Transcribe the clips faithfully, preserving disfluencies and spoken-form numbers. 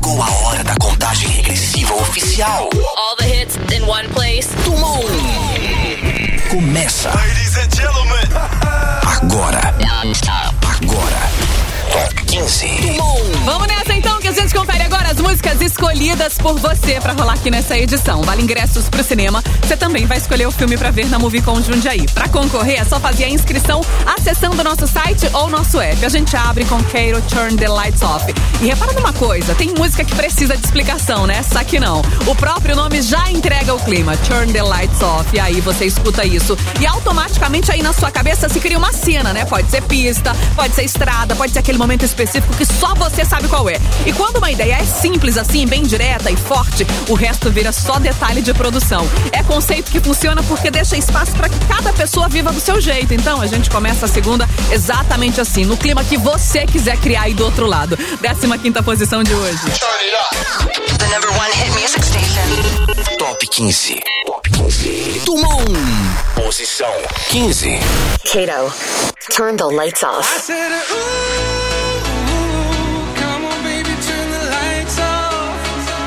Chegou a hora da contagem regressiva oficial. All the hits in one place. Tumon. Começa. Ladies and gentlemen. Agora. Agora. Top quinze. Tumon. Vamos nessa então, que a gente confere agora as músicas escolhidas por você pra rolar aqui nessa edição. Vale ingressos pro cinema. Você também vai escolher o filme pra ver na Movicon Jundiaí. Pra concorrer é só fazer a inscrição acessando o nosso site ou nosso app. A gente abre com Kato Turn the Lights Off. E repara numa coisa, tem música que precisa de explicação, né? Essa aqui não. O próprio nome já entrega o clima. Turn the Lights Off. E aí você escuta isso e automaticamente aí na sua cabeça se cria uma cena, né? Pode ser pista, pode ser estrada, pode ser aquele momento específico que só você sabe qual é. E quando uma ideia é simples assim, bem direta e forte, o resto vira só detalhe de produção. É conceito que funciona porque deixa espaço para que cada pessoa viva do seu jeito. Então a gente começa a segunda exatamente assim, no clima que você quiser criar aí do outro lado. décima quinta posição de hoje. The number one hit music station. Top quinze. Top quinze. Tumon. Posição quinze. Kato, turn the lights off. I said, ooh, ooh, come on, baby, turn the lights off.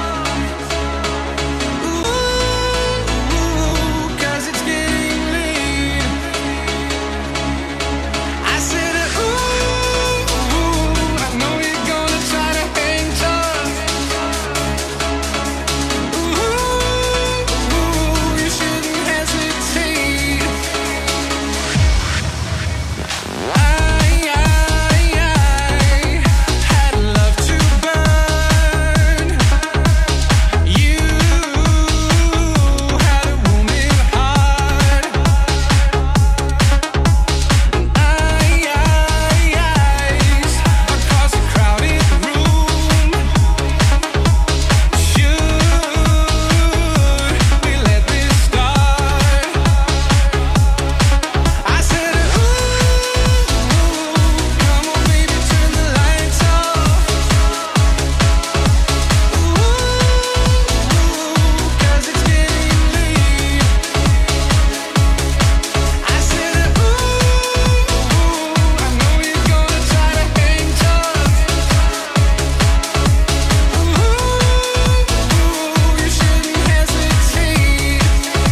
Ooh, ooh, 'cause it's getting late. I said, ooh, ooh, I know you're gonna try to hang tough. Ooh, ooh, you shouldn't hesitate. I, I, I had love to burn. You had a woman heart. I, I, eyes across a crowded room. Should we let this start? I said, ooh, come on, baby, turn the lights off. Ooh, 'cause it's getting late. I said, ooh, I know you're gonna try to hang tough. Ooh, you shouldn't hesitate.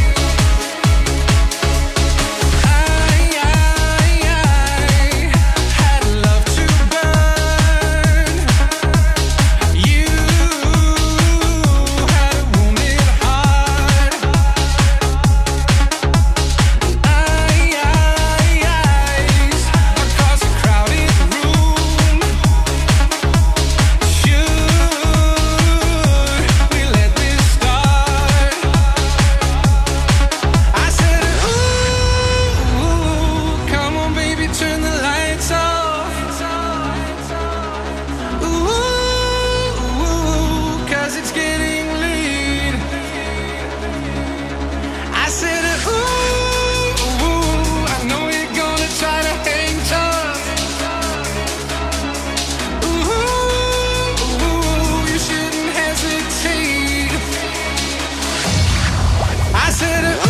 I, I, I had love to burn. You had a woman heart. I, I, eyes across a crowded room. Should we let this start? I said, ooh, come on, baby, turn the lights off. Ooh, 'cause it's getting late. I said, ooh, I know you're gonna try to hang tough. Ooh, you shouldn't hesitate. I said, ooh,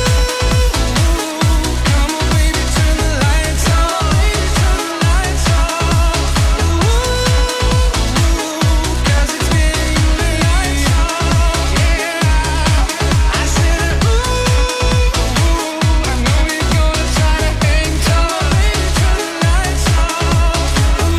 come on, baby, turn the lights off. Turn the lights off. Ooh, 'cause it's getting late. Yeah. I said, ooh, I know you're gonna try to hang tough. Turn the lights off.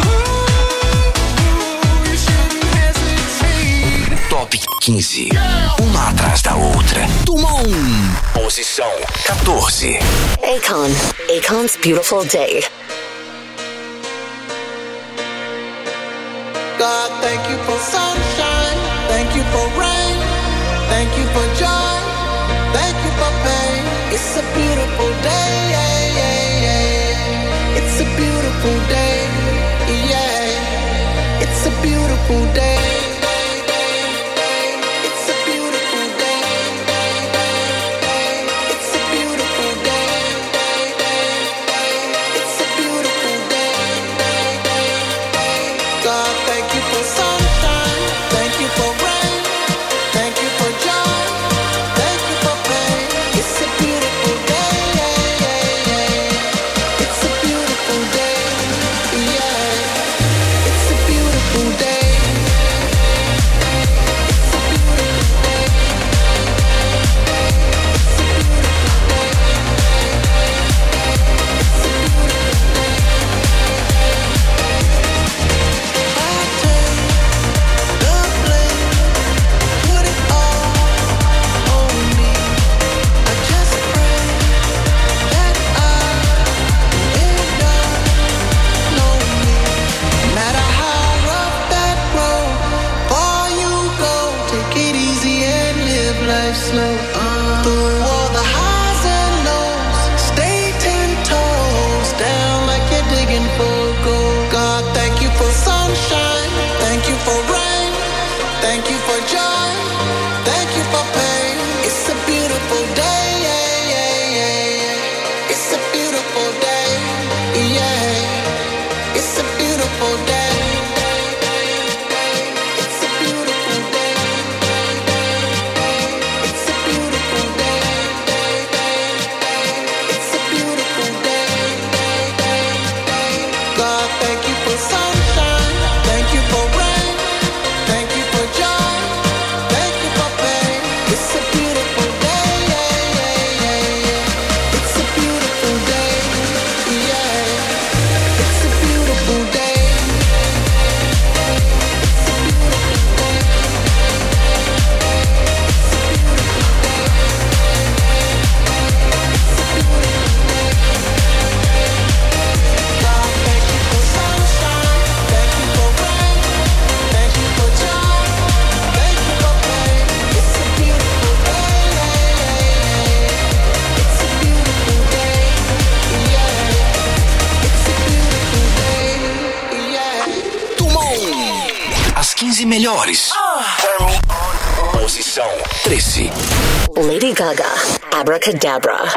Ooh, you shouldn't hesitate. Top quinze. Uma atrás da outra. Tumon. Posição quatorze. Akon, Akon's Beautiful Day. God, thank you for sunshine. Thank you for rain. Thank you for joy. Thank you for pain. It's a beautiful day. Yeah, yeah, yeah. It's a beautiful day. Yeah. It's a beautiful day. It's a beautiful day. It's a beautiful day. It's a beautiful day. God, thank you for sunshine. Thank you for rain. Thank you for joy. Thank you for pain. It's a beautiful day. Yeah, yeah, yeah. It's a beautiful day. Yeah. It's a beautiful day. As quinze melhores. Turn me on. Posição treze. Lady Gaga, Abracadabra.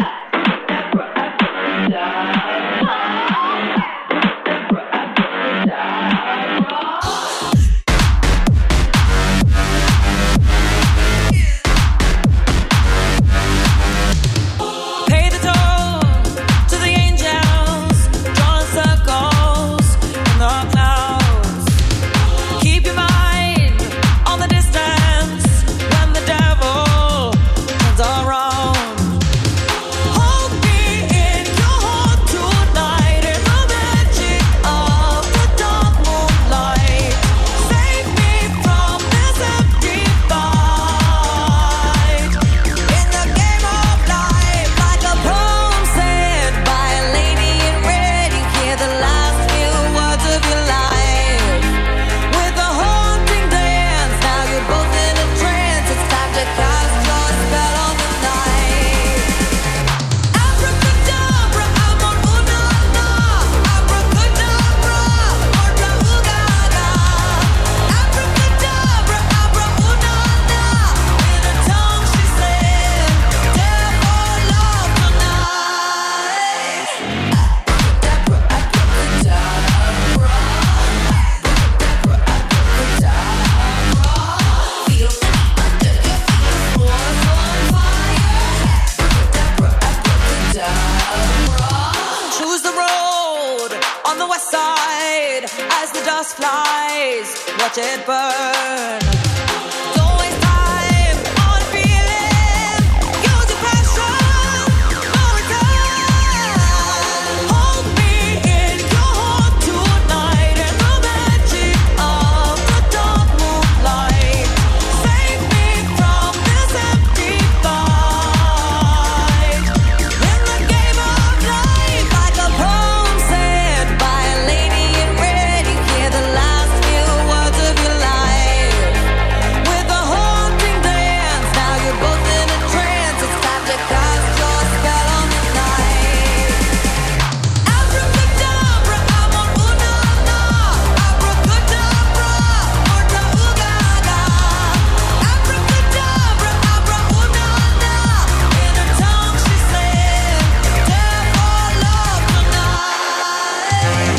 Watch it burn. Don't waste time on feeling. Use your passion. No return. Hold me in your heart tonight in the magic of the dark moonlight. Save me from this empty fight. In the game of life, like a poem said by a lady in red, you hear the last few words of your life. With a haunting dance, now you're both in a trance. It's time to cast your spell on the night. Abracadabra, I'm on ooh-na-na. Abracadabra, orta ooh-ga-ga. Abracadabra, abra ooh-na-na. In her tongue she said, "Dare for love tonight."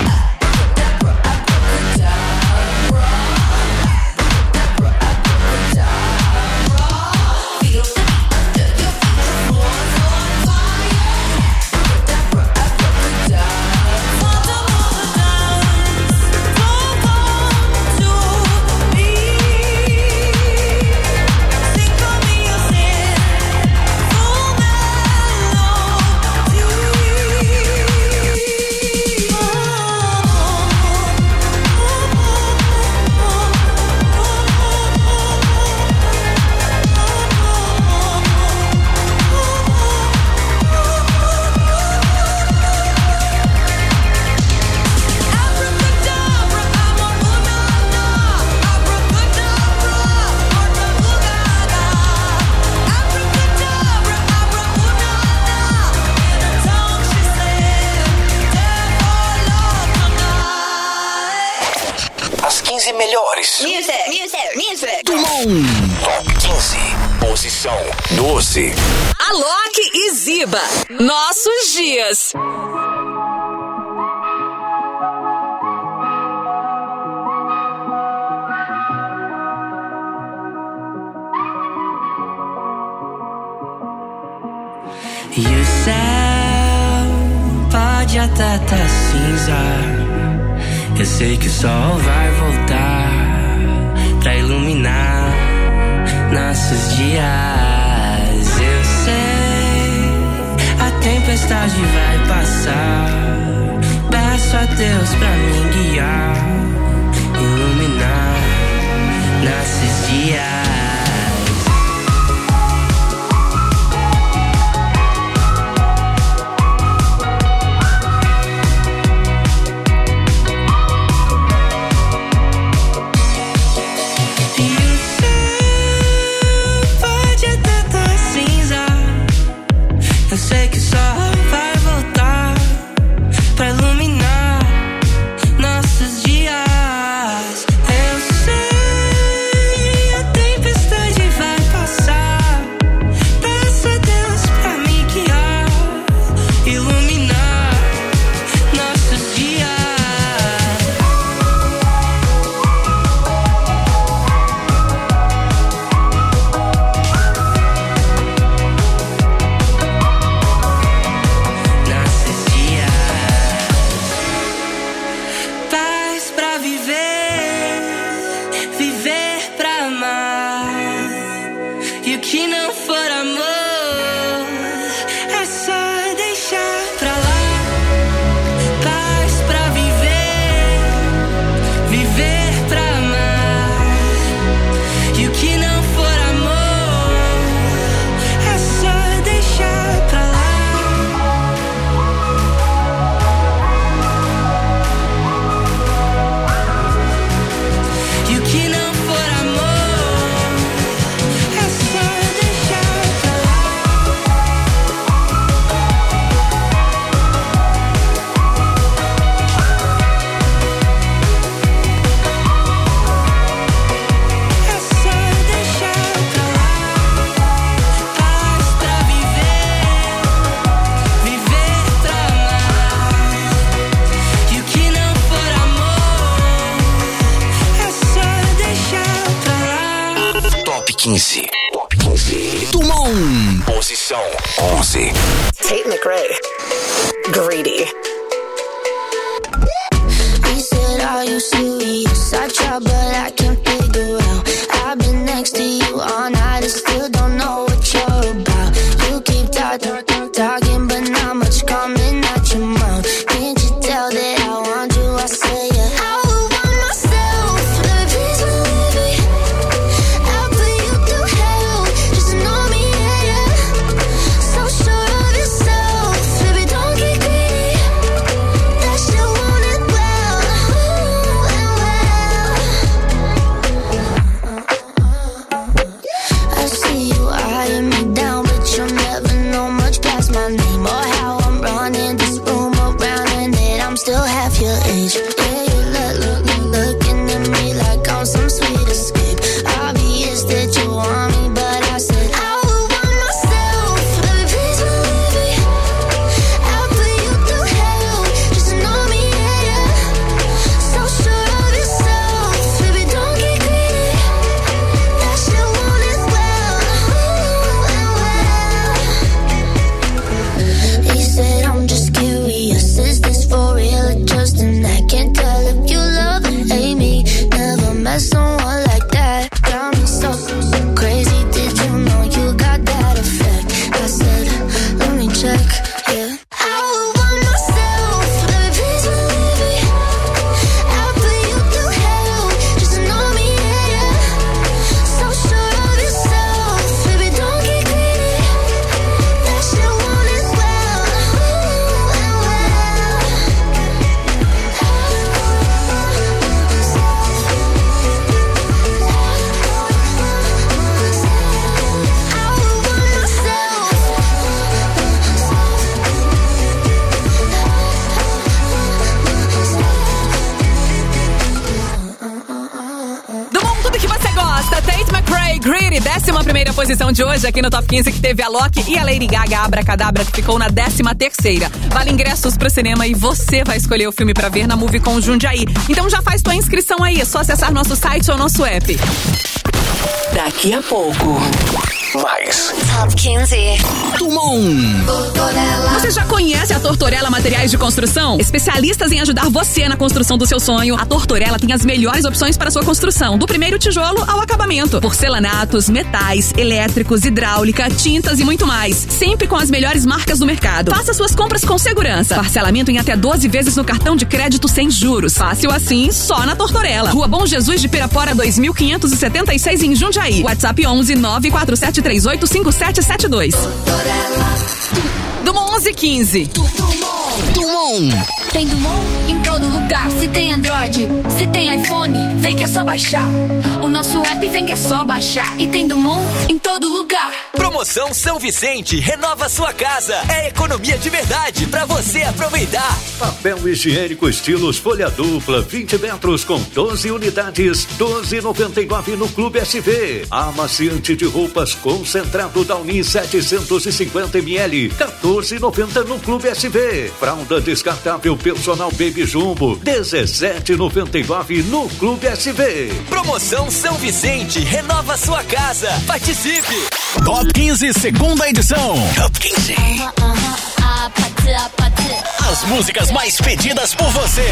As quinze melhores. Music, music, music. Tumon. Top quinze. Posição doze. Alok e Ziba. Nossos dias. E o céu pode até tá cinza. Eu sei que o sol vai voltar pra iluminar nossos dias. Eu sei, a tempestade vai passar. Peço a Deus pra me guiar, iluminar nossos dias. Eu sei que o sol vai voltar pra iluminar nossos dias. viver pra amar. E o que não for amor é só deixar pra lá. E o que não for amor é só deixar pra É só deixar pra lá. Paz pra viver, viver pra amar. E o que não for amor é só deixar pra lá. Top quinze. Top quinze. Turma um. Posição onze. Tate McRae. Greedy. He said, are you serious? I try, but I can't figure out. I've been next to you all night and still don't know what you're about. You keep talking, talking, but not much coming out your mouth. Can't you tell that I want you? I say, yeah. I would want myself, baby, please believe me. I'll put you through hell, just to know me, yeah, yeah. So sure of yourself, baby, don't get greedy. That shit want it well, ooh, and well. I see you eyeing me down, but you'll never know much past my name or how I'm running this room around and that I'm still half your age. Yeah, you look, look, look, looking at me like I'm some sweet escape. Obvious that you want me, but I said I would want myself, baby, please believe me. I'll put you through hell, just to know me, yeah, yeah. So sure of yourself, baby, don't get greedy. That shit want it well, ooh, and well. He said, I'm just curious, is this for real or just an act? Can't tell if you love or hate me. Never met someone like that. Got me so crazy, did you know you got that effect? I said, let me check, yeah. I would want myself, baby, please believe me. I'll put you through hell, just to know me, yeah, yeah. So sure of yourself, baby, don't get greedy. That shit want it well, ooh, and well. I would want myself. Do mundo, tudo que você gosta. Tate McRae, Greedy, décima primeira posição de hoje aqui no Top quinze, que teve a Loki e a Lady Gaga, Abracadabra, que ficou na décima terceira. Vale ingressos pro cinema e você vai escolher o filme pra ver na Movie com Jundiaí. Então já faz tua inscrição aí, é só acessar nosso site ou nosso app. Daqui a pouco. Mais. Top quinze. Turma um. Você já conhece a Tortorella Materiais de Construção? Especialistas em ajudar você na construção do seu sonho, a Tortorella tem as melhores opções para sua construção, do primeiro tijolo ao acabamento. Porcelanatos, metais, elétricos, hidráulica, tintas e muito mais. Sempre com as melhores marcas do mercado. Faça suas compras com segurança. Parcelamento em até doze vezes no cartão de crédito sem juros. Fácil assim, só na Tortorella. Rua Bom Jesus de Pirapora, dois mil quinhentos e setenta e seis em Jundiaí. WhatsApp onze nove quatro sete três oito cinco sete sete dois. Do onze quinze. Turma um. Tem Dumont em todo lugar. Se tem Android, se tem iPhone, vem que é só baixar. O nosso app vem que é só baixar. E tem Dumont em todo lugar. Promoção São Vicente, renova sua casa. É economia de verdade pra você aproveitar. Papel higiênico estilos folha dupla, vinte metros com doze unidades, doze e noventa e nove no Clube S V. Amaciante de roupas concentrado Downy setecentos e cinquenta mililitros, quatorze e noventa no Clube S V. Fralda descartável personal Baby Jumbo, dezessete e noventa e nove no Clube S V. Promoção São Vicente, renova sua casa. Participe. Top quinze, segunda edição. Top quinze. As músicas mais pedidas por você.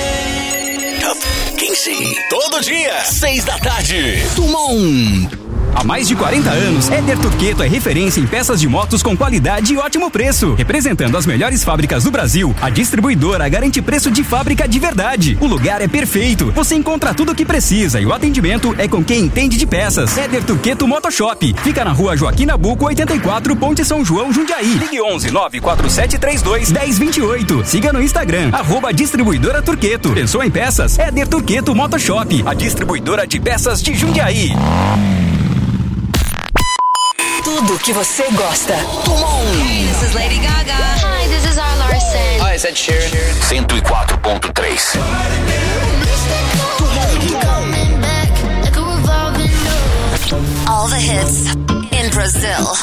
Top quinze. Todo dia, seis da tarde. Turma um. Há mais de quarenta anos, Éder Turqueto é referência em peças de motos com qualidade e ótimo preço. Representando as melhores fábricas do Brasil, a distribuidora garante preço de fábrica de verdade. O lugar é perfeito. Você encontra tudo o que precisa e o atendimento é com quem entende de peças. Éder Turqueto Motoshop. Fica na rua Joaquim Nabuco, oitenta e quatro, Ponte São João, Jundiaí. Ligue onze nove quatro sete três dois um zero dois oito. Siga no Instagram, arroba distribuidora Turqueto. Pensou em peças? Éder Turqueto Motoshop. A distribuidora de peças de Jundiaí. Tudo que você gosta. Hey, this is Lady Gaga. Hi, this is R. Larson. Hi, is Ed Sheeran. cento e quatro ponto três. All the hits in Brazil.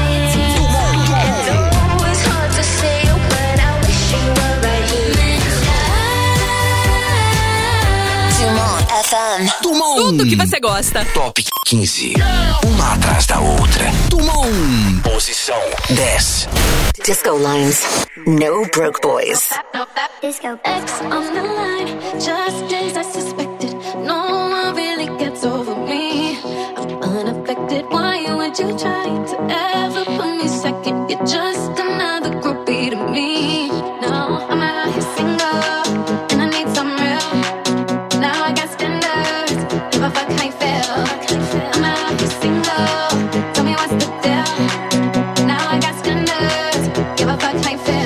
Dumont F M. Dumont. Tudo que você gosta. Top quinze. Uma atrás da outra. Dumont. Posição dez. Disco Lines. No Broke Boys. Disco X on the line, just as I suspected. No one really gets over me. I'm unaffected. Why would you try to ever put me second? You're just another groupie to me. No, I'm out here single, and I need some real. Now I got standards. Give a fuck how you feel. I'm out here single. Tell me what's the deal. Now I got standards. Give a fuck how you feel.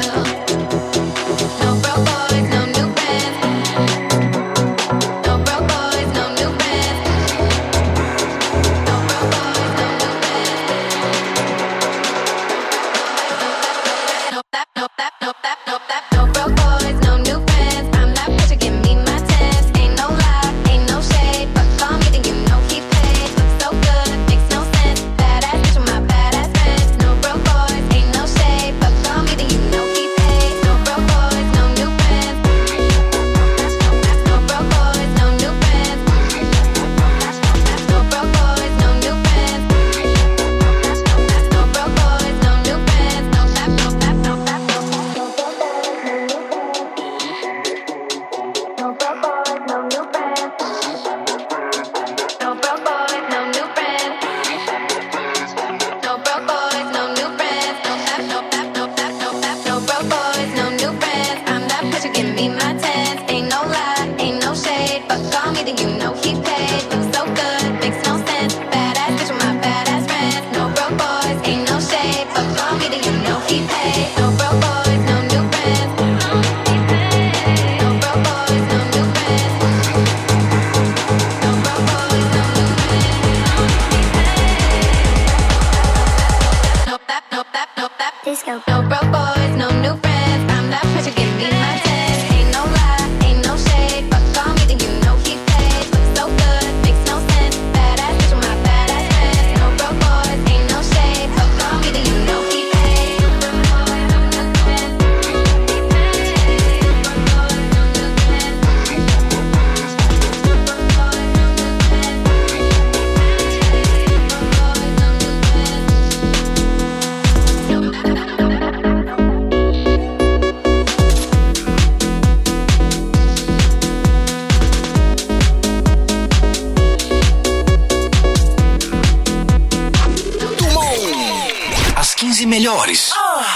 Melhores.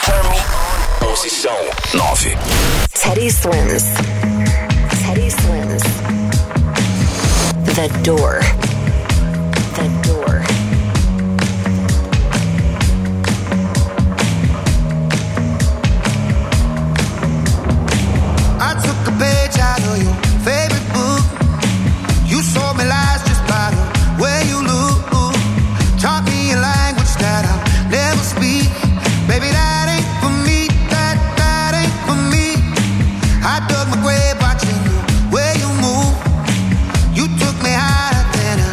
Oh. Posição nove. Teddy Swims. Teddy Swims. The Door. The Door. I took a page out of your favorite book. You sold me lies just by the way you look. Taught me a language that I'll never speak. Baby, that ain't for me, that, that ain't for me. I dug my grave watching the way you move. You took me higher than a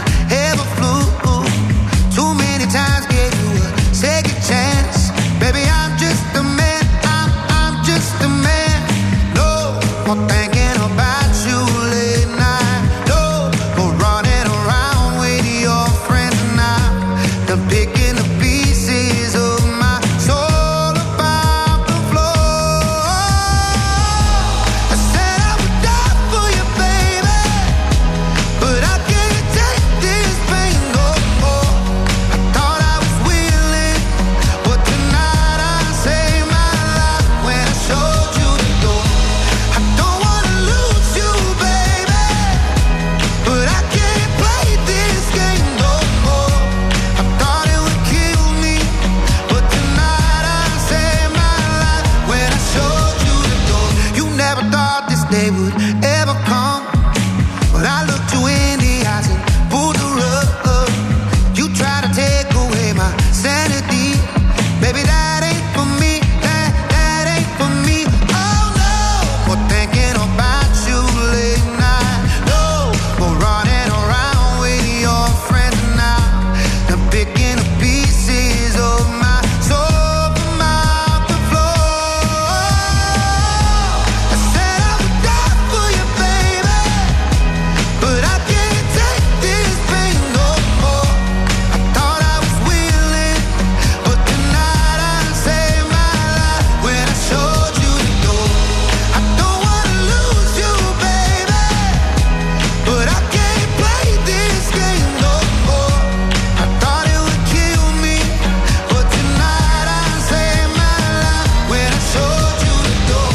but I can't take this pain no more. I thought I was willing, but tonight I saved my life when I showed you the door. I don't wanna lose you, baby, but I can't play this game no more. I thought it would kill me, but tonight I saved my life when I showed you the door.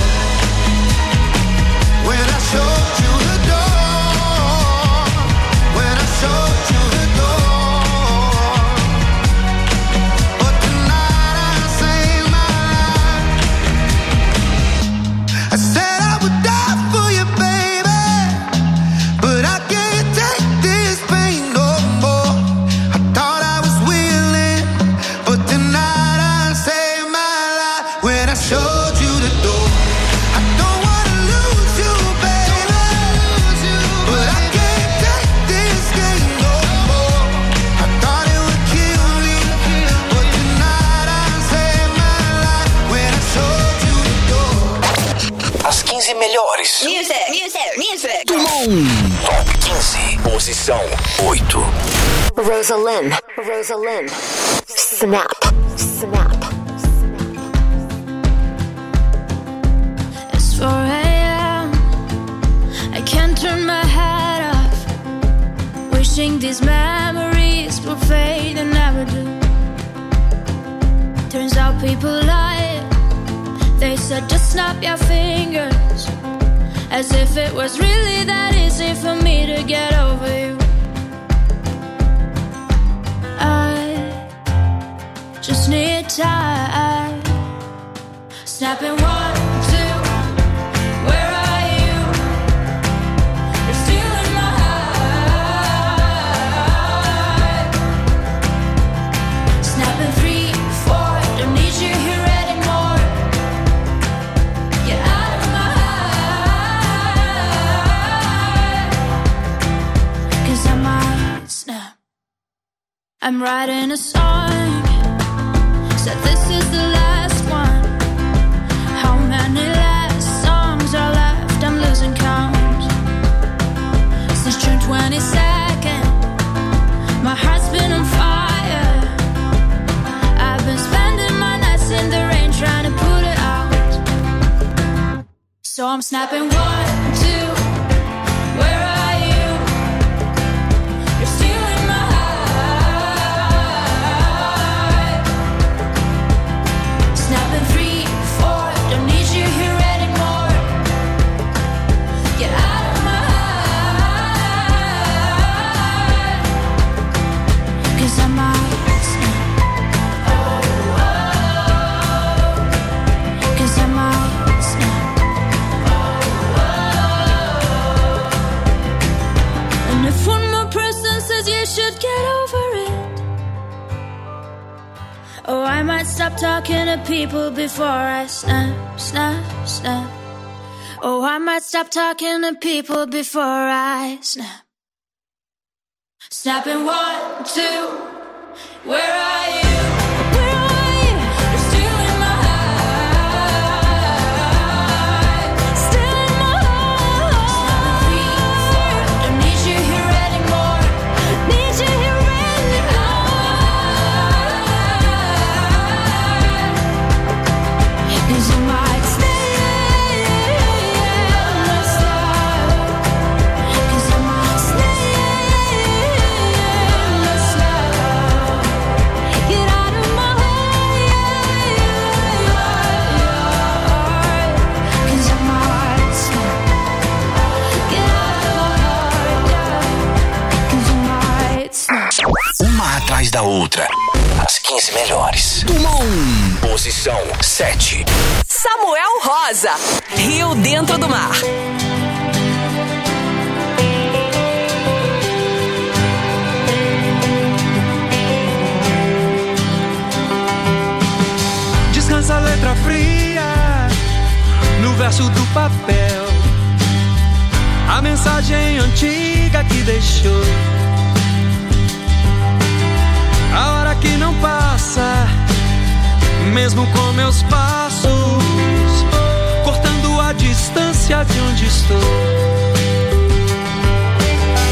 When I showed you the door. When I showed you the door. But tonight I saved my life. I said I would die for you, baby, but I can't take this pain no more. I thought I was willing, but tonight I saved my life when I showed you the door. I don't wanna lose you, baby, but I can't take this game no more. I thought it would kill me, but tonight I saved my life when I showed you the door. As quinze melhores. Music, music, music. Tumon. Top quinze. Posição oito. Rosalind, Rosalind. Snap, snap. It's four a.m. I can't turn my head off. Wishing these memories will fade and never do. Turns out people lie. They said just snap your fingers, as if it was really that easy for me to get over you. I just need time. Snapping one, two. Where are you? You're still in my heart. Snapping three, four. Don't need you here anymore. Get out of my heart. 'Cause I might snap. I'm writing a song. Said this is the last one. How many last songs are left? I'm losing count. Since June twenty-second, my heart's been on fire. I've been spending my nights in the rain trying to put it out. So I'm snapping one, two. Where are you? You're still in my heart. Snapping three, four. Don't need you here anymore. Get out of my heart. 'Cause I might snap. Oh, oh. 'Cause I might snap. Oh, oh. And if one more person says you should get over it, oh, I might stop talking to people before I snap, snap, snap. Oh, I might stop talking to people before I snap. Snapping one, two. Where are you? Where are you? You're still in my heart. Still in my heart. Three, four. Don't need you here anymore. Need you here anymore. 'Cause you might stay. Let's stop. 'Cause I might stay. Let's stop. Get out of my heart. 'Cause I might stop. Get out of my heart. 'Cause I might stop. Uma atrás da outra. As quinze melhores. Tumon. Posição sete. Samuel Rosa, Rio Dentro do Mar. Descansa a letra fria no verso do papel. A mensagem antiga que deixou. A hora que não passa, mesmo com meus passos, cortando a distância de onde estou.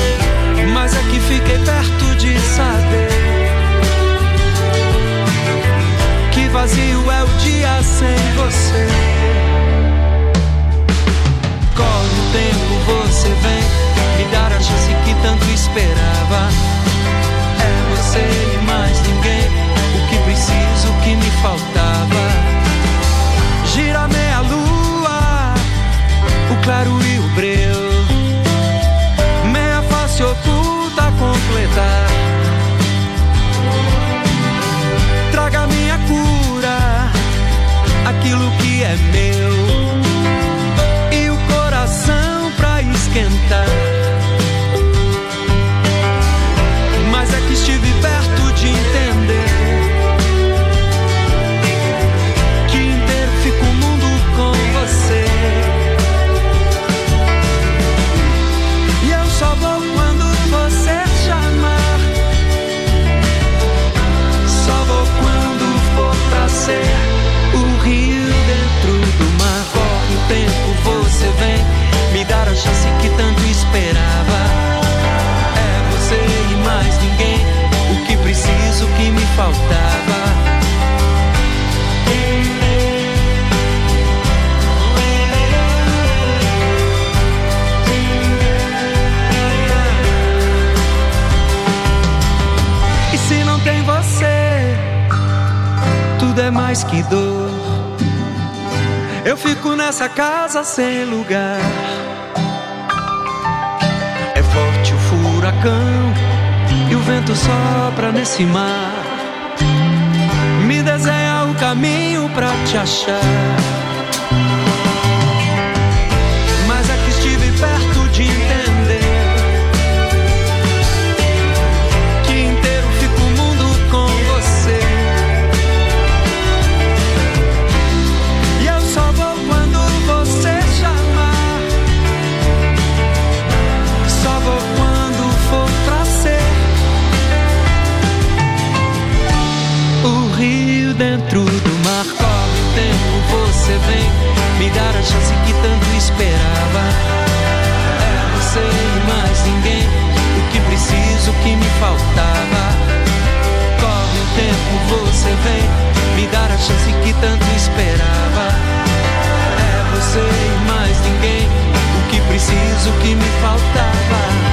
mais que dor. Eu fico nessa casa sem lugar. É forte o furacão e o vento sopra nesse mar. Me desenha o caminho pra te achar. Mas é que estive perto de entender que inteiro fica o mundo com você. E eu só vou quando você chamar. Só vou quando for pra ser. O rio dentro do mar corre o tempo, você vem me dar a chance que tanto esperava. É você e mais ninguém, o que preciso, o que me faltava. Corre o tempo, você vem me dar a chance que tanto esperava. É você e mais ninguém, o que preciso, o que me faltava.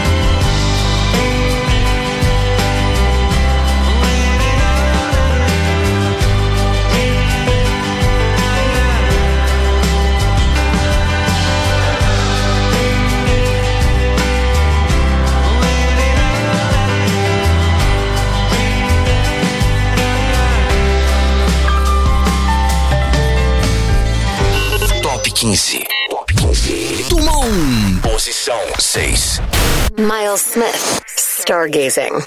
quinze. Top quinze. Turma um. Posição seis. Miles Smith, Stargazing.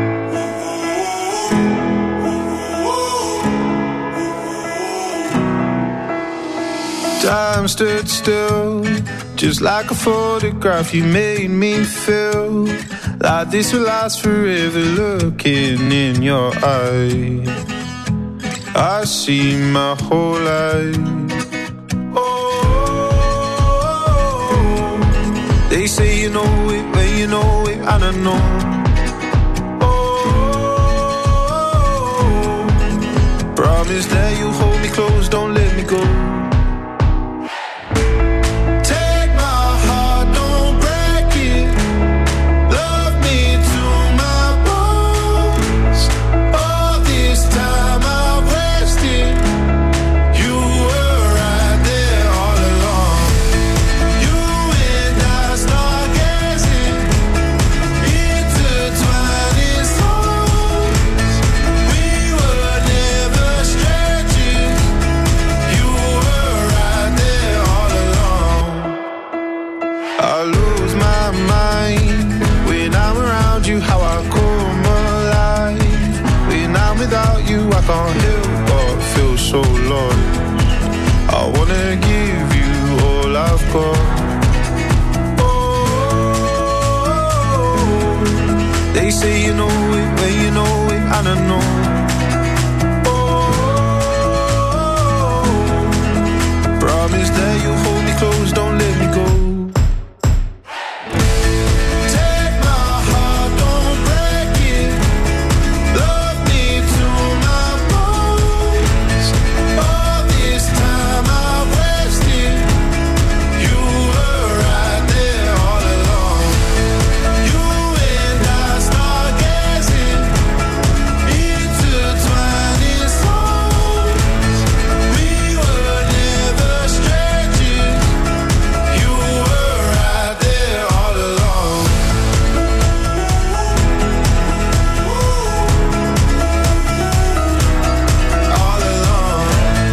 Time stood still, just like a photograph. You made me feel like this will last forever. Looking in your eyes, I see my whole life. They say you know it when you know it, and I know. Oh, promise that you'll hold me close, don't let me go. Take my heart, don't break it. Love me to my bones. All this time I've wasted. You were right there all along. You and I stargazing, intertwining souls. We were never strangers. You were right there all along. I lose my mind when I'm around you. How I come alive when I'm without you. I can't help but feel so lost. I wanna give you all I've got. They say you know it when you know it, and I know. Oh, promise that you'll hold me close, don't let me go. Take my heart, don't break it. Love me to my bones. All this time I've wasted. You were right there all along. You and I stargazing, intertwining souls. We were never strangers. You were right there all along. All along.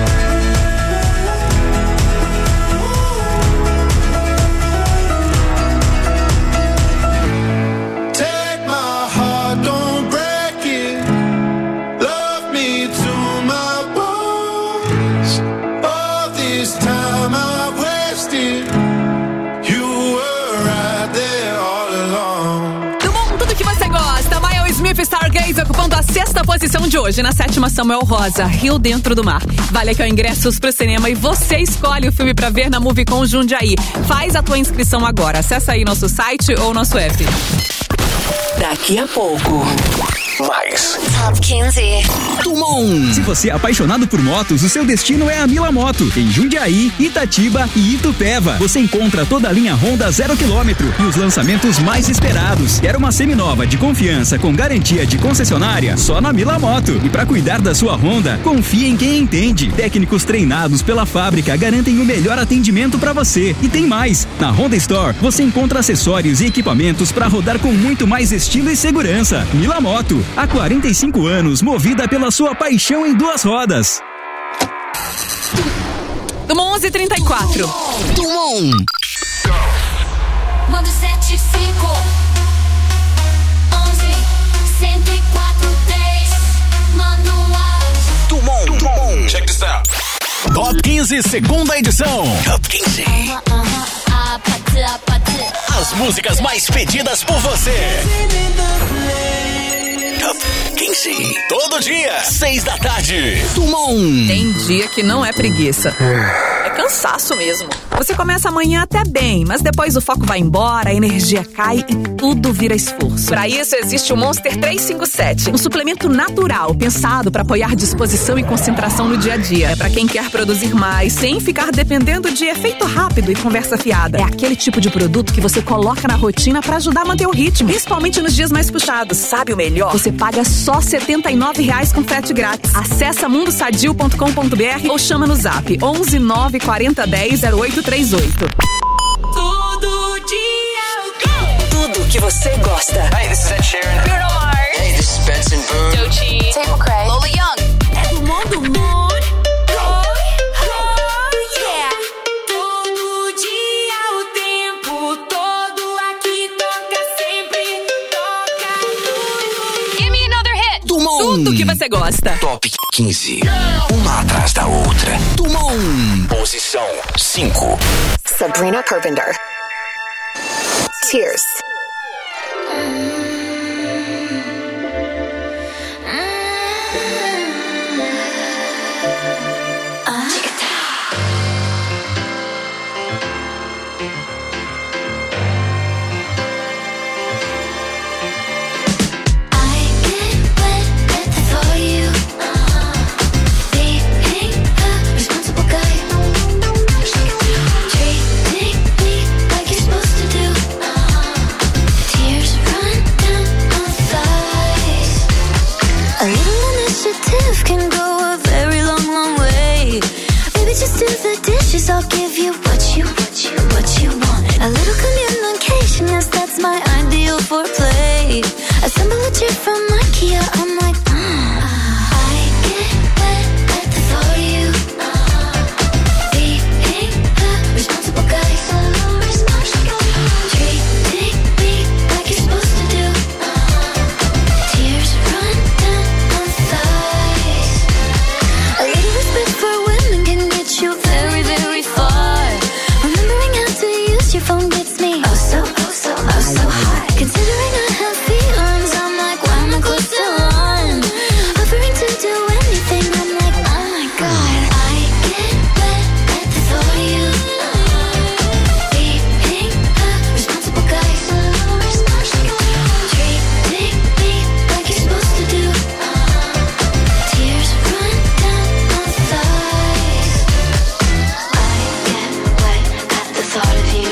Take my heart, don't break it. Love me to my bones. All this time I've wasted. You were right there all along. Do mundo, tudo que você gosta. Miles Smith, Stargaze, ocupando a sexta posição de hoje. Na sétima, Samuel Rosa, Rio Dentro do Mar. Vale aqui ó, ingressos pro cinema e você escolhe o filme pra ver na Movicon Jundiaí. Faz a tua inscrição agora. Acessa aí nosso site ou nosso app. Daqui a pouco. mais. Top quinze. Tumon. Se você é apaixonado por motos, o seu destino é a Mila Moto. Em Jundiaí, Itatiba e Itupeva, você encontra toda a linha Honda zero quilômetro e os lançamentos mais esperados. Quer uma seminova de confiança com garantia de concessionária? Só na Mila Moto. E para cuidar da sua Honda, confie em quem entende. Técnicos treinados pela fábrica garantem o melhor atendimento para você. E tem mais. Na Honda Store, você encontra acessórios e equipamentos para rodar com muito mais estilo e segurança. Mila Moto, há quarenta e cinco anos, movida pela sua paixão em duas rodas. Tumon onze e trinta e quatro. Tumon. Manda sete cinco onze cento e quatro três manual. Tumon. Tumon. Check this out. Top quinze, segunda edição. Top quinze. As músicas mais pedidas por você. Top quinze. Todo dia, seis da tarde. Tumon. Tem dia que não é preguiça. É cansaço mesmo. Você começa amanhã até bem, mas depois o foco vai embora, a energia cai e tudo vira esforço. Para isso existe o Monster trezentos e cinquenta e sete, um suplemento natural pensado para apoiar disposição e concentração no dia a dia. É para quem quer produzir mais sem ficar dependendo de efeito rápido e conversa fiada. É aquele tipo de produto que você coloca na rotina para ajudar a manter o ritmo, principalmente nos dias mais puxados. Sabe o melhor? Você paga só setenta e nove reais com frete grátis. Acesse mundo sadio ponto com ponto b r ou chama no zap onze nove quarenta dez zero oito três oito. Todo dia. Tudo que você gosta. Hey, this is Ed Sheeran. Bruno Mars. Hey, this is Benson Boone. Doechii. Tate McRae. Lola Young. É do mundo, mundo. Yeah. Todo dia, o tempo todo aqui toca sempre, toca tudo. Give me another hit. Tumon. Tudo que você gosta. Top quinze. Uma atrás da outra. Tumon. Posição cinco. Sabrina Carpenter. Tears. I'll give you what you, what you, what you want. A little communication, yes, that's my ideal foreplay. Assemble a chair from IKEA, I'm like, mm. I get wet at the thought of you. Being a responsible guy, so responsible. Treating me like you're supposed to do. Tears run down my thighs. A little respect for women can get you very, very far. Remembering how to use your phone gets me oh so, oh so, oh so hot. Considering I have feelings, I'm like, why am I close to one? Offering to do anything, I'm like, oh my god. I get wet at the thought of you. Being a responsible guy, so responsible. Treating me like you're supposed to do. Tears run down my thighs. I get wet at the thought of you.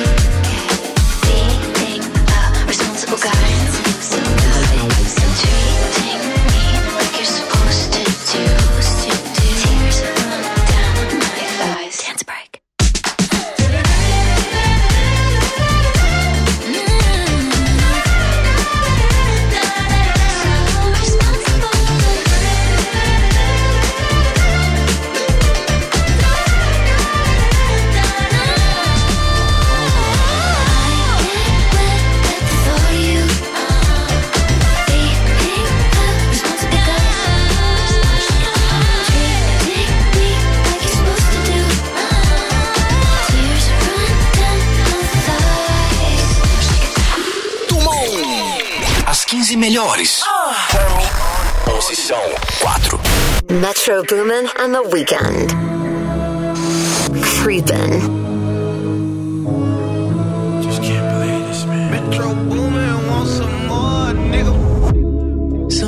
Being a responsible guy. So treating me like you're supposed to do. Tears run down my thighs. Dance break. As quinze melhores. Posição quatro. Metro Boomin and the Weekend. Creepin'. Just can't believe this, man. Metro Boomin want some more, nigga.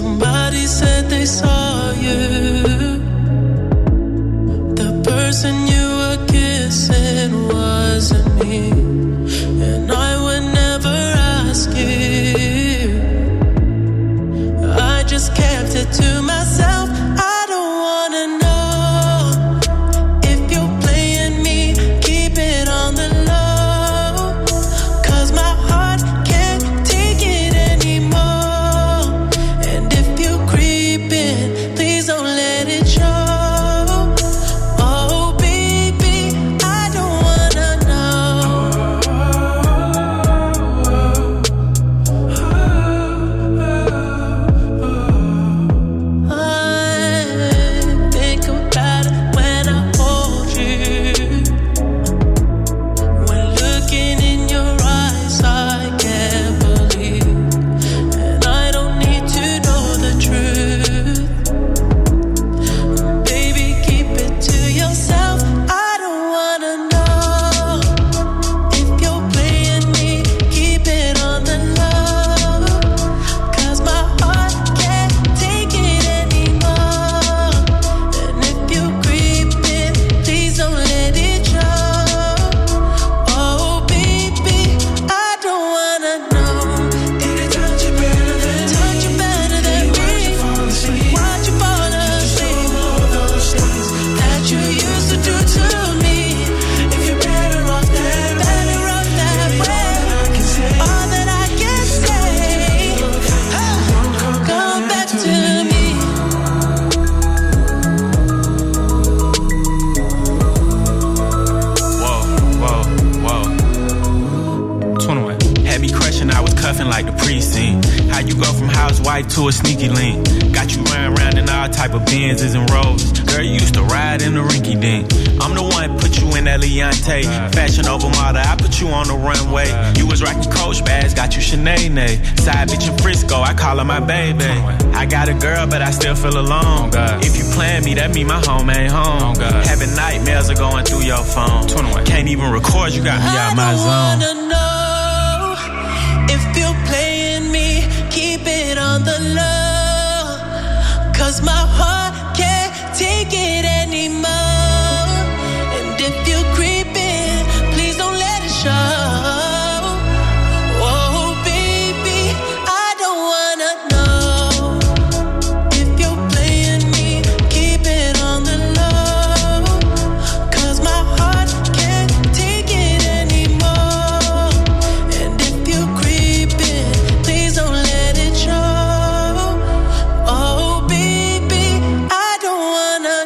nothing like the precinct. How you go from housewife to a sneaky link? Got you running around in all type of Benzes and Rolls. Girl, you used to ride in the rinky dink. I'm the one put you in that Leontay. Fashion over model, I put you on the runway. You was rocking Coach bags, got you Sinead. Side bitch in Frisco, I call her my baby. I got a girl, but I still feel alone. If you plan me, that mean my home ain't home. Having nightmares are going through your phone. Can't even record, you got me out my zone. I wanna know if you're playing me, keep it on the low. Cause my heart can't take it anymore. And if you're creeping, please don't let it show. Oh baby, I don't wanna know if you're playing me, keep it on the low. Cause my heart can't take it anymore. And if you're creeping, please don't let it show. Oh baby, I don't wanna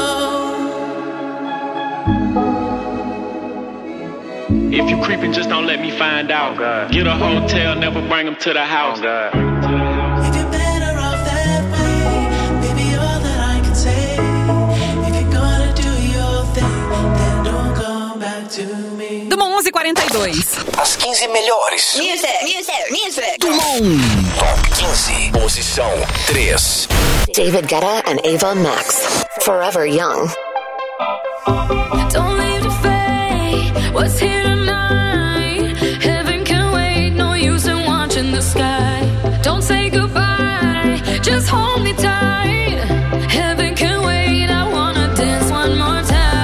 know. If you creeping, just don't let me find out. Get a hotel, never bring them to the house. If you're better off that way, baby, all that I can say. If you're gonna do your thing, then don't come back to me. Dumont onze e quarenta e dois. As quinze melhores. Music, music, music. Dumont. Top quinze. Posição três. David Guetta and Ava Max. Forever Young. Don't leave the fate. What's here tonight? Heaven can wait. No use in watching the sky. Don't say goodbye. Just hold me tight. Heaven can wait. I wanna dance one more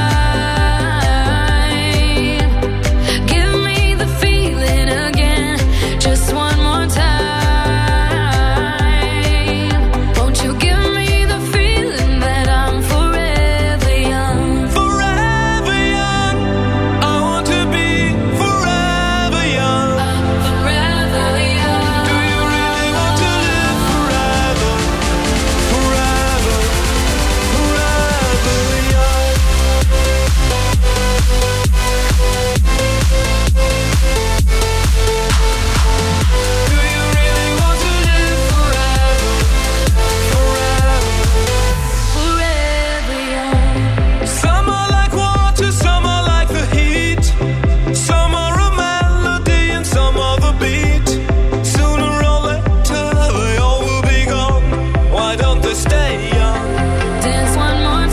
time. Give me the feeling again. Just one more time. Won't you give me the feeling that I'm forever young? Forever young, I want to be forever young. Forever young. Do you really want to live forever? Forever, forever young. Do you really want to live forever? Forever. Forever young. Some are like water, some are like the heat. Some are a melody and some are the beat. Sooner or later they all will be gone. Why don't they stay young? Dance one more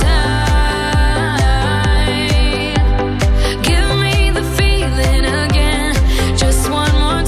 time. Give me the feeling again. Just one more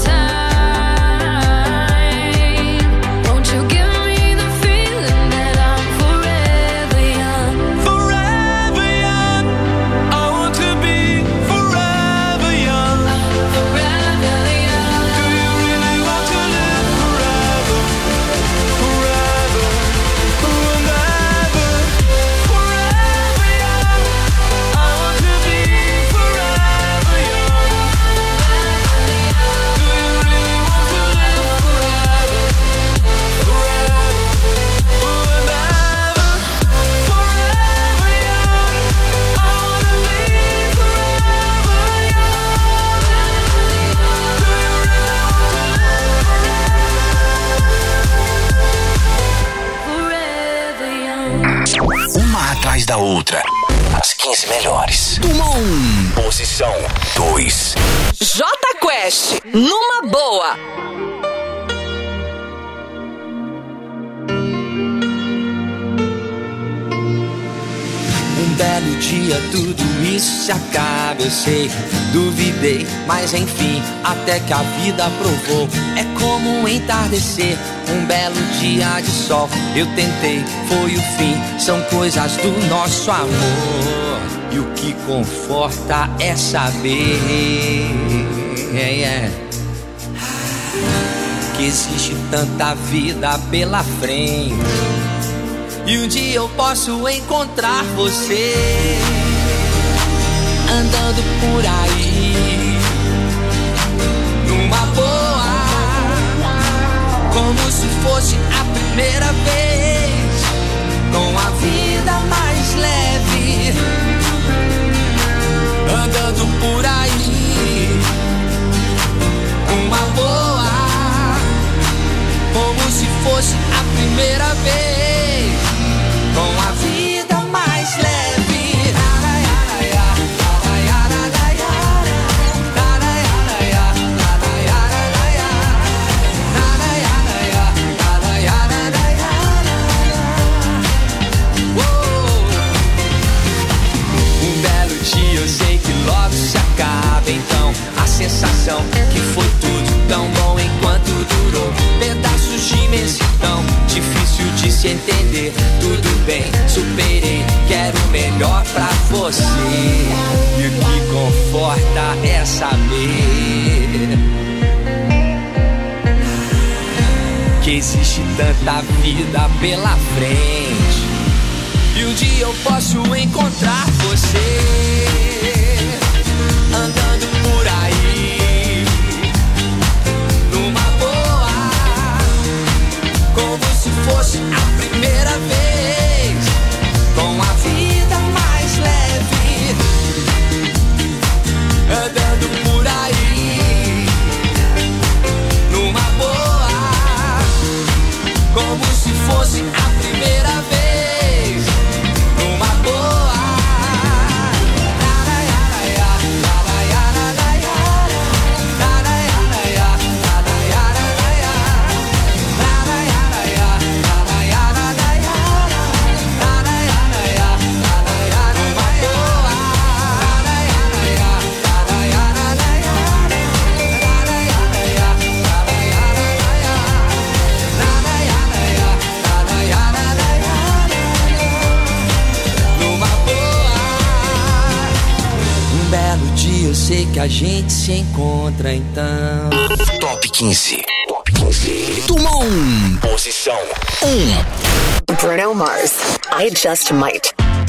time. Won't you give me the feeling that I'm forever young? Forever young, I want to be forever young. Forever young. Do you really want to live forever? Forever, and ever. Forever young, I want to be forever young. Do you really want to live forever? Forever, and ever. Forever young, I want to be forever Forever young. Uma atrás da outra. As quinze melhores. Dumont. Posição dois. J Quest, numa boa. Um belo dia tudo isso se acaba, eu sei. Duvidei, mas enfim, até que a vida provou. É como um entardecer, um belo dia de sol. Eu tentei, foi o fim, são coisas do nosso amor. E o que conforta é saber é, é, que existe tanta vida pela frente. E um dia eu posso encontrar você andando por aí numa boa, como se fosse a primeira vez, com a vida mais leve, andando por aí numa boa, você. E o que conforta é saber que existe tanta vida pela frente. E um dia eu posso encontrar você andando por aí, numa boa, como se fosse a primeira vez, com a vida mais leve, andando por aí, numa boa, como se fosse a primeira vez, numa boa. Eu sei que a gente se encontra então. Top quinze. Top quinze. Turma um. Posição um. Bruno Mars, I Just Might.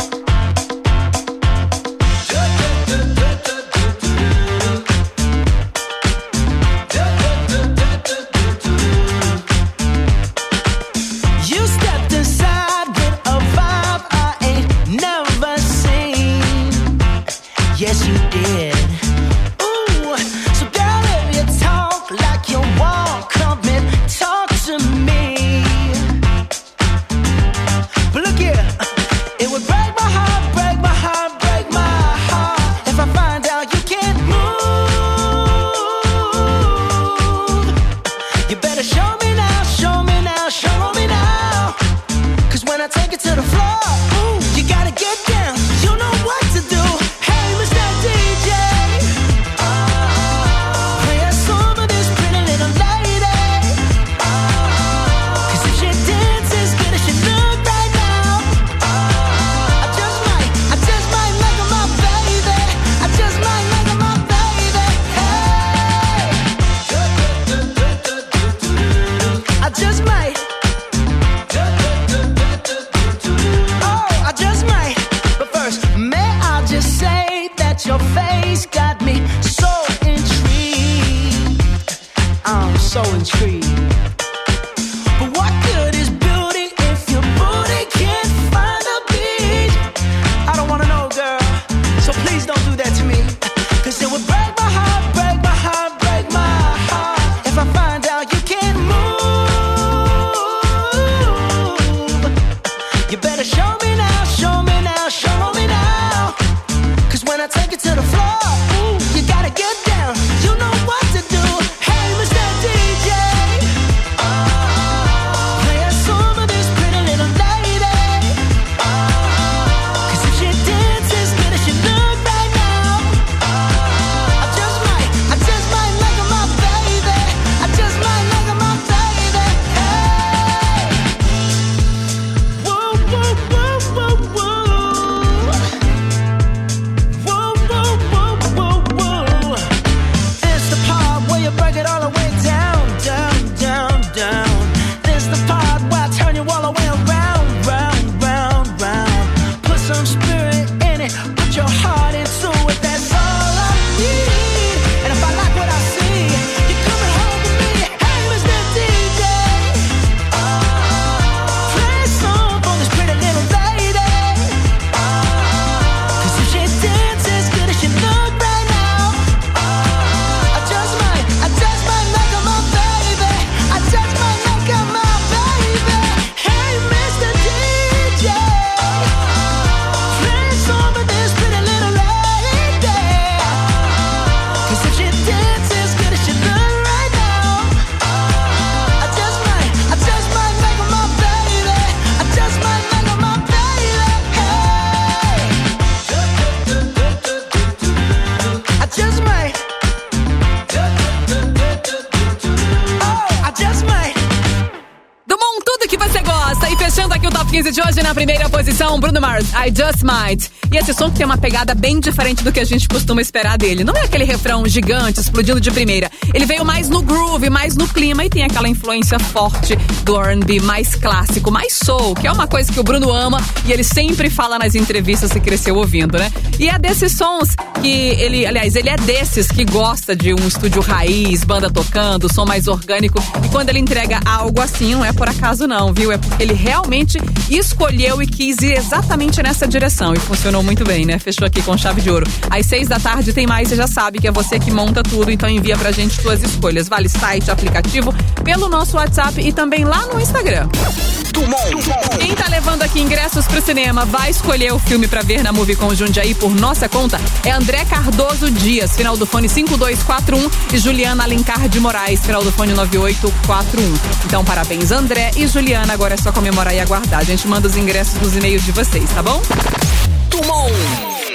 You stepped inside with a vibe I ain't never seen. Yes, you did. Ooh, so girl, if you talk like you walk, come and talk to me. But look here, it would break my heart, break my heart, break my heart if I find out you can't move. You better show me now, show me now, show me now. Cause when I take it to the floor, ooh, you gotta get down. You know what to do. Hey, Mister D J, play a song of this pretty little lady. Cause if she dances good as she look right now, I just might, I just might make her my baby. I just might make her my baby. Hey, I just might. Oh, I just might. But first, may I just say that your face got me so intrigued. I'm so intrigued. But what good is beauty if your booty can't find a beat? I don't wanna know, girl. So please don't do that to me. Cause it would break my heart, break my heart, break my heart if I find out you can't move. You better show me now, show me now, show me now. Cause when I take it to the floor, ooh, you gotta get down. You know what to do. Hey, Mister D J, play a song of this pretty little lady. Cause if she dances good as she look right now, I just might, I just might make her my baby. I just might make her my baby. Hey, whoa, whoa, whoa, whoa, whoa. Whoa, whoa, whoa, whoa, whoa. It's the part where you break it all the way down, down, down, down. This the part where I turn you all the way around, round, round, round. Put some spirit in it, put your heart into it. That's all I need. And if I like what I see, you're coming home with me. Hey, Mister D J, play a song for this pretty little lady. Cause if she dances good as she look right now, I just might, I just might make her my baby. I just might make her my baby. Hey, Mister D J, play a song for this pretty little lady. Cause if she dances good as she look right now, I just might, I just might make her my baby. I just might make her my baby. Hey, I just might. Oh, I just might. Do Mon, tudo que você gosta. E fechando aqui o Top quinze de hoje na primeira posição, Bruno Mars, I Just Might. E esse som que tem uma pegada bem diferente do que a gente costuma esperar dele. Não é aquele refrão gigante, explodindo de primeira. Ele veio mais no groove, mais no clima e tem aquela influência forte do R and B mais clássico, mais soul, que é uma coisa que o Bruno ama e ele sempre fala nas entrevistas que cresceu ouvindo, né? E é desses sons que ele, aliás, ele é desses que gosta de um estúdio raiz, banda tocando, som mais orgânico. E quando ele entrega algo assim, não é por acaso não, viu? É porque ele realmente escolheu e quis ir exatamente nessa direção. E funcionou muito bem, né? Fechou aqui com chave de ouro. Às seis da tarde tem mais, você já sabe que é você que monta tudo, então envia pra gente suas escolhas. Vale site, aplicativo, pelo nosso WhatsApp e também lá no Instagram. Quem tá levando aqui ingressos pro cinema vai escolher o filme pra ver na Movie com Jundiaí por nossa conta é André Cardoso Dias, final do fone cinco dois quatro um, e Juliana Alencar de Moraes, final do fone nove oito quatro um. Então parabéns André e Juliana, agora é só comemorar e aguardar. A gente manda os ingressos nos e-mails de vocês, tá bom? Tumon.